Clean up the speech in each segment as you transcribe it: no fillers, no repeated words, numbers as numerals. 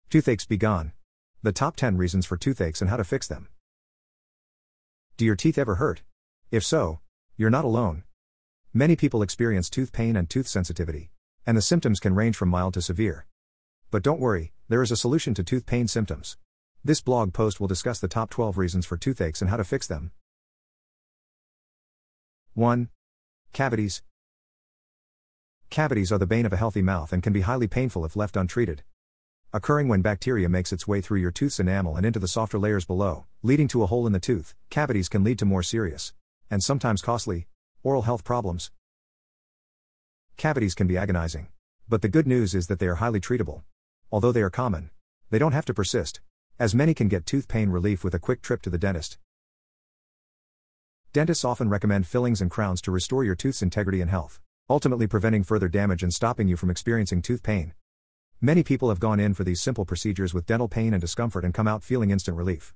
Toothaches be gone. The top 10 reasons for toothaches and how to fix them. Do your teeth ever hurt? If so, you're not alone. Many people experience tooth pain and tooth sensitivity, and the symptoms can range from mild to severe. But don't worry, there is a solution to tooth pain symptoms. This blog post will discuss the top 12 reasons for toothaches and how to fix them. 1. Cavities. Cavities are the bane of a healthy mouth and can be highly painful if left untreated. Occurring when bacteria makes its way through your tooth's enamel and into the softer layers below, leading to a hole in the tooth, cavities can lead to more serious, and sometimes costly, oral health problems. Cavities can be agonizing. But the good news is that they are highly treatable. Although they are common, they don't have to persist, as many can get tooth pain relief with a quick trip to the dentist. Dentists often recommend fillings and crowns to restore your tooth's integrity and health, ultimately preventing further damage and stopping you from experiencing tooth pain. Many people have gone in for these simple procedures with dental pain and discomfort and come out feeling instant relief.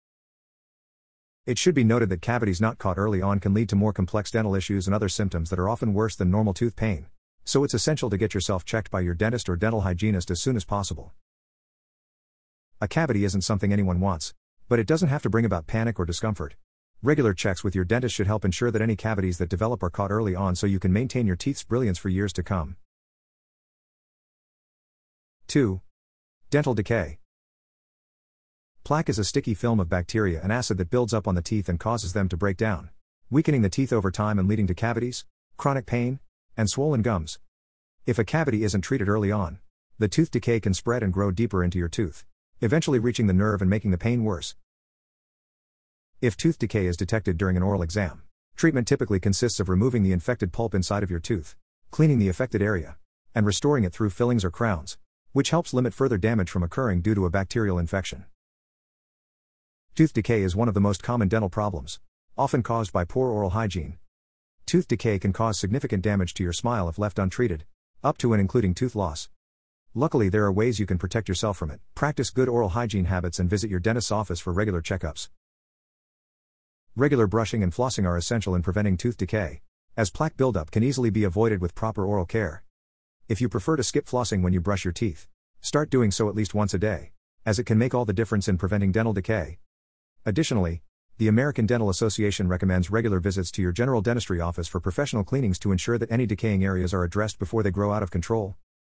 It should be noted that cavities not caught early on can lead to more complex dental issues and other symptoms that are often worse than normal tooth pain, so it's essential to get yourself checked by your dentist or dental hygienist as soon as possible. A cavity isn't something anyone wants, but it doesn't have to bring about panic or discomfort. Regular checks with your dentist should help ensure that any cavities that develop are caught early on so you can maintain your teeth's brilliance for years to come. 2. Dental decay. Plaque is a sticky film of bacteria and acid that builds up on the teeth and causes them to break down, weakening the teeth over time and leading to cavities, chronic pain, and swollen gums. If a cavity isn't treated early on, the tooth decay can spread and grow deeper into your tooth, eventually reaching the nerve and making the pain worse. If tooth decay is detected during an oral exam, treatment typically consists of removing the infected pulp inside of your tooth, cleaning the affected area, and restoring it through fillings or crowns, which helps limit further damage from occurring due to a bacterial infection. Tooth decay is one of the most common dental problems, often caused by poor oral hygiene. Tooth decay can cause significant damage to your smile if left untreated, up to and including tooth loss. Luckily, there are ways you can protect yourself from it. Practice good oral hygiene habits and visit your dentist's office for regular checkups. Regular brushing and flossing are essential in preventing tooth decay, as plaque buildup can easily be avoided with proper oral care. If you prefer to skip flossing when you brush your teeth, start doing so at least once a day, as it can make all the difference in preventing dental decay. Additionally, the American Dental Association recommends regular visits to your general dentistry office for professional cleanings to ensure that any decaying areas are addressed before they grow out of control.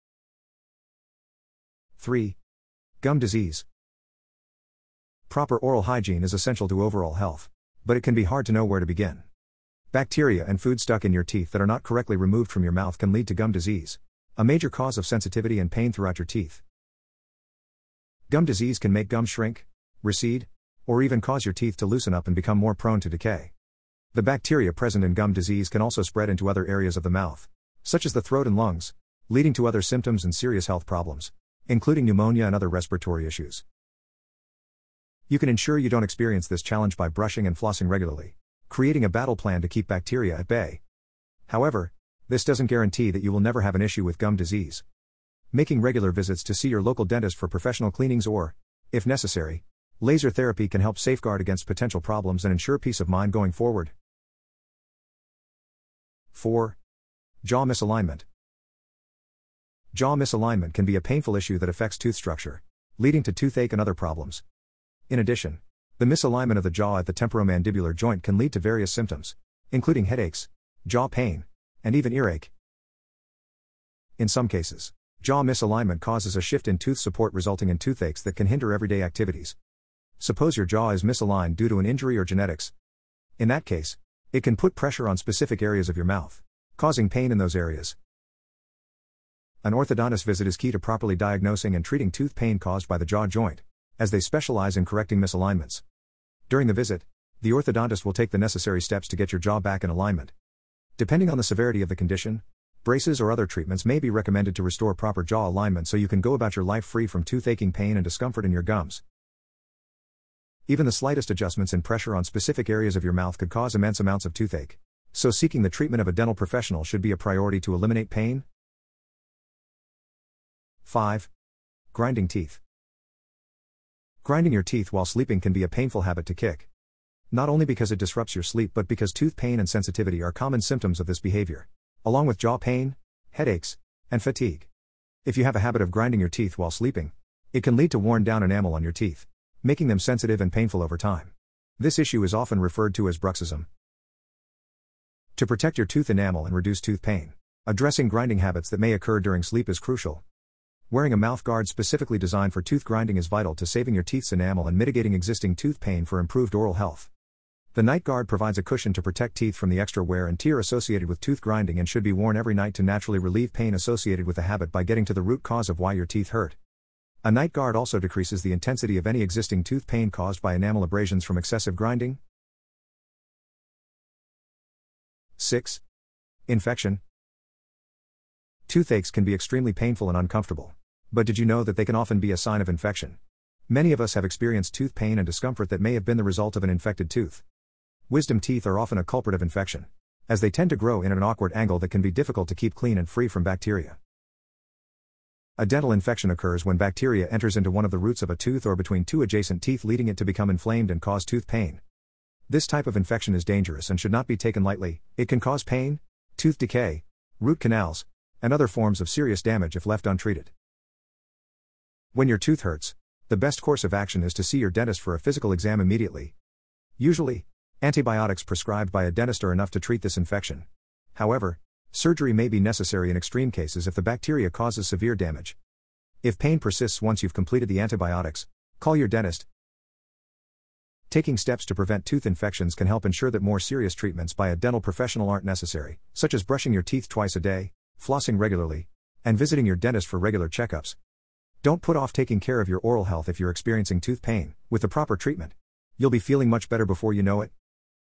3. Gum disease. Proper oral hygiene is essential to overall health, but it can be hard to know where to begin. Bacteria and food stuck in your teeth that are not correctly removed from your mouth can lead to gum disease, a major cause of sensitivity and pain throughout your teeth. Gum disease can make gums shrink, recede, or even cause your teeth to loosen up and become more prone to decay. The bacteria present in gum disease can also spread into other areas of the mouth, such as the throat and lungs, leading to other symptoms and serious health problems, including pneumonia and other respiratory issues. You can ensure you don't experience this challenge by brushing and flossing regularly, creating a battle plan to keep bacteria at bay. However, this doesn't guarantee that you will never have an issue with gum disease. Making regular visits to see your local dentist for professional cleanings or, if necessary, laser therapy can help safeguard against potential problems and ensure peace of mind going forward. 4. Jaw misalignment. Jaw misalignment can be a painful issue that affects tooth structure, leading to toothache and other problems. In addition, the misalignment of the jaw at the temporomandibular joint can lead to various symptoms, including headaches, jaw pain, and even earache. In some cases, jaw misalignment causes a shift in tooth support resulting in toothaches that can hinder everyday activities. Suppose your jaw is misaligned due to an injury or genetics. In that case, it can put pressure on specific areas of your mouth, causing pain in those areas. An orthodontist visit is key to properly diagnosing and treating tooth pain caused by the jaw joint, as they specialize in correcting misalignments. During the visit, the orthodontist will take the necessary steps to get your jaw back in alignment. Depending on the severity of the condition, braces or other treatments may be recommended to restore proper jaw alignment so you can go about your life free from toothache pain and discomfort in your gums. Even the slightest adjustments in pressure on specific areas of your mouth could cause immense amounts of toothache, so seeking the treatment of a dental professional should be a priority to eliminate pain. 5. Grinding teeth. Grinding your teeth while sleeping can be a painful habit to kick. Not only because it disrupts your sleep but because tooth pain and sensitivity are common symptoms of this behavior, along with jaw pain, headaches, and fatigue. If you have a habit of grinding your teeth while sleeping, It can lead to worn down enamel on your teeth, making them sensitive and painful over time. This issue is often referred to as bruxism. To protect your tooth enamel and reduce tooth pain, addressing grinding habits that may occur during sleep is crucial. Wearing a mouth guard specifically designed for tooth grinding is vital to saving your teeth's enamel and mitigating existing tooth pain for improved oral health. The night guard provides a cushion to protect teeth from the extra wear and tear associated with tooth grinding and should be worn every night to naturally relieve pain associated with the habit by getting to the root cause of why your teeth hurt. A night guard also decreases the intensity of any existing tooth pain caused by enamel abrasions from excessive grinding. 6. Infection. Toothaches can be extremely painful and uncomfortable. But did you know that they can often be a sign of infection? Many of us have experienced tooth pain and discomfort that may have been the result of an infected tooth. Wisdom teeth are often a culprit of infection, as they tend to grow in an awkward angle that can be difficult to keep clean and free from bacteria. A dental infection occurs when bacteria enters into one of the roots of a tooth or between two adjacent teeth, leading it to become inflamed and cause tooth pain. This type of infection is dangerous and should not be taken lightly. It can cause pain, tooth decay, root canals, and other forms of serious damage if left untreated. When your tooth hurts, the best course of action is to see your dentist for a physical exam immediately. Usually, antibiotics prescribed by a dentist are enough to treat this infection. However, surgery may be necessary in extreme cases if the bacteria causes severe damage. If pain persists once you've completed the antibiotics, call your dentist. Taking steps to prevent tooth infections can help ensure that more serious treatments by a dental professional aren't necessary, such as brushing your teeth twice a day, flossing regularly, and visiting your dentist for regular checkups. Don't put off taking care of your oral health if you're experiencing tooth pain. With the proper treatment, you'll be feeling much better before you know it.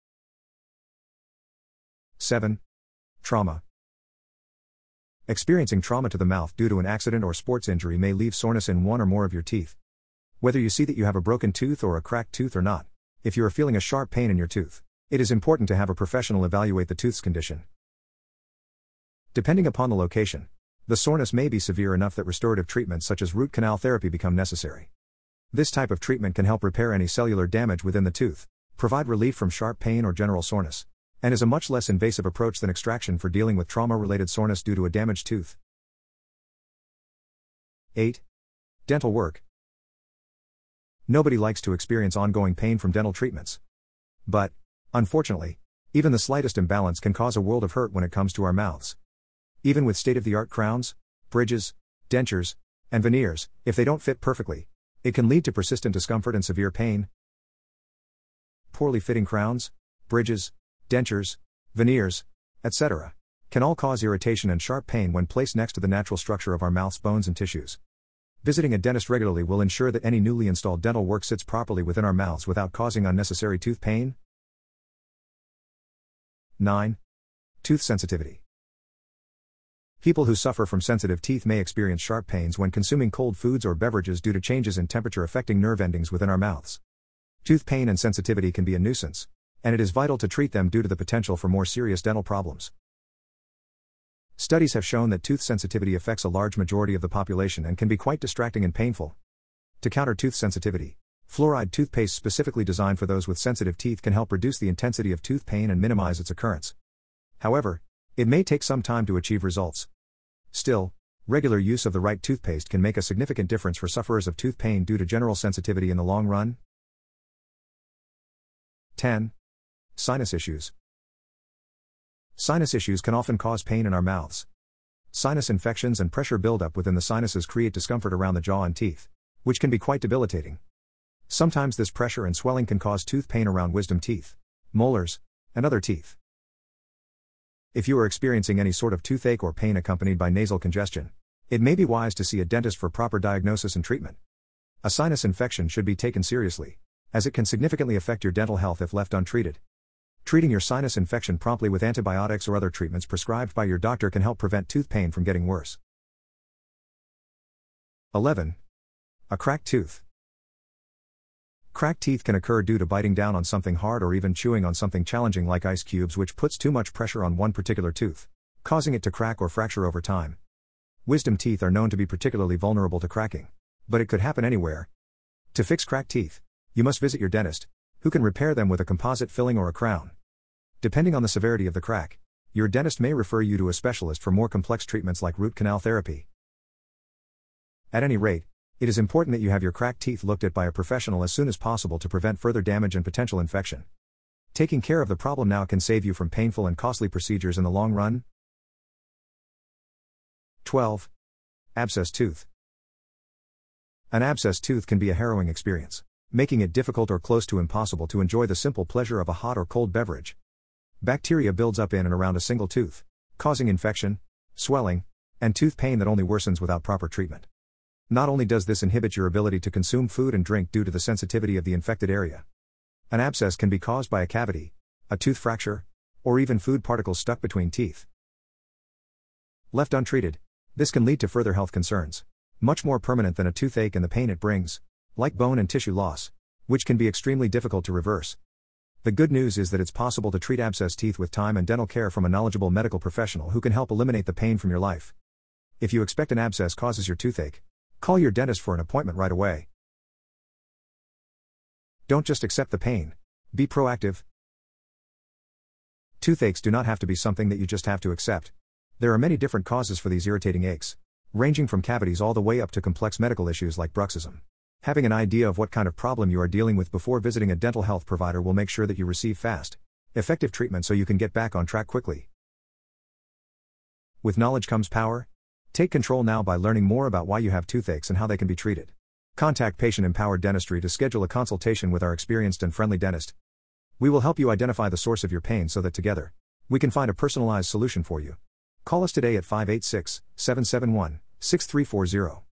7. Trauma. Experiencing trauma to the mouth due to an accident or sports injury may leave soreness in one or more of your teeth. Whether you see that you have a broken tooth or a cracked tooth or not, if you are feeling a sharp pain in your tooth, it is important to have a professional evaluate the tooth's condition. Depending upon the location, the soreness may be severe enough that restorative treatments such as root canal therapy become necessary. This type of treatment can help repair any cellular damage within the tooth, provide relief from sharp pain or general soreness, and is a much less invasive approach than extraction for dealing with trauma-related soreness due to a damaged tooth. 8. Dental work. Nobody likes to experience ongoing pain from dental treatments. But, unfortunately, even the slightest imbalance can cause a world of hurt when it comes to our mouths. Even with state-of-the-art crowns, bridges, dentures, and veneers, if they don't fit perfectly, it can lead to persistent discomfort and severe pain. Poorly fitting crowns, bridges, dentures, veneers, etc., can all cause irritation and sharp pain when placed next to the natural structure of our mouth's bones and tissues. Visiting a dentist regularly will ensure that any newly installed dental work sits properly within our mouths without causing unnecessary tooth pain. 9. Tooth sensitivity. People who suffer from sensitive teeth may experience sharp pains when consuming cold foods or beverages due to changes in temperature affecting nerve endings within our mouths. Tooth pain and sensitivity can be a nuisance, and it is vital to treat them due to the potential for more serious dental problems. Studies have shown that tooth sensitivity affects a large majority of the population and can be quite distracting and painful. To counter tooth sensitivity, fluoride toothpaste specifically designed for those with sensitive teeth can help reduce the intensity of tooth pain and minimize its occurrence. However, it may take some time to achieve results. Still, regular use of the right toothpaste can make a significant difference for sufferers of tooth pain due to general sensitivity in the long run. 10. Sinus issues. Sinus issues can often cause pain in our mouths. Sinus infections and pressure buildup within the sinuses create discomfort around the jaw and teeth, which can be quite debilitating. Sometimes this pressure and swelling can cause tooth pain around wisdom teeth, molars, and other teeth. If you are experiencing any sort of toothache or pain accompanied by nasal congestion, it may be wise to see a dentist for proper diagnosis and treatment. A sinus infection should be taken seriously, as it can significantly affect your dental health if left untreated. Treating your sinus infection promptly with antibiotics or other treatments prescribed by your doctor can help prevent tooth pain from getting worse. 11. A cracked tooth. Cracked teeth can occur due to biting down on something hard or even chewing on something challenging like ice cubes, which puts too much pressure on one particular tooth, causing it to crack or fracture over time. Wisdom teeth are known to be particularly vulnerable to cracking, but it could happen anywhere. To fix cracked teeth, you must visit your dentist, who can repair them with a composite filling or a crown. Depending on the severity of the crack, your dentist may refer you to a specialist for more complex treatments like root canal therapy. At any rate, It is important that you have your cracked teeth looked at by a professional as soon as possible to prevent further damage and potential infection. Taking care of the problem now can save you from painful and costly procedures in the long run. 12. Abscess tooth. An abscess tooth can be a harrowing experience, making it difficult or close to impossible to enjoy the simple pleasure of a hot or cold beverage. Bacteria builds up in and around a single tooth, causing infection, swelling, and tooth pain that only worsens without proper treatment. Not only does this inhibit your ability to consume food and drink due to the sensitivity of the infected area. An abscess can be caused by a cavity, a tooth fracture, or even food particles stuck between teeth. Left untreated, this can lead to further health concerns, much more permanent than a toothache and the pain it brings, like bone and tissue loss, which can be extremely difficult to reverse. The good news is that it's possible to treat abscess teeth with time and dental care from a knowledgeable medical professional who can help eliminate the pain from your life. If you expect an abscess causes your toothache, call your dentist for an appointment right away. Don't just accept the pain. Be proactive. Toothaches do not have to be something that you just have to accept. There are many different causes for these irritating aches, ranging from cavities all the way up to complex medical issues like bruxism. Having an idea of what kind of problem you are dealing with before visiting a dental health provider will make sure that you receive fast, effective treatment so you can get back on track quickly. With knowledge comes power. Take control now by learning more about why you have toothaches and how they can be treated. Contact Patient Empowered Dentistry to schedule a consultation with our experienced and friendly dentist. We will help you identify the source of your pain so that together, we can find a personalized solution for you. Call us today at 586-771-6340.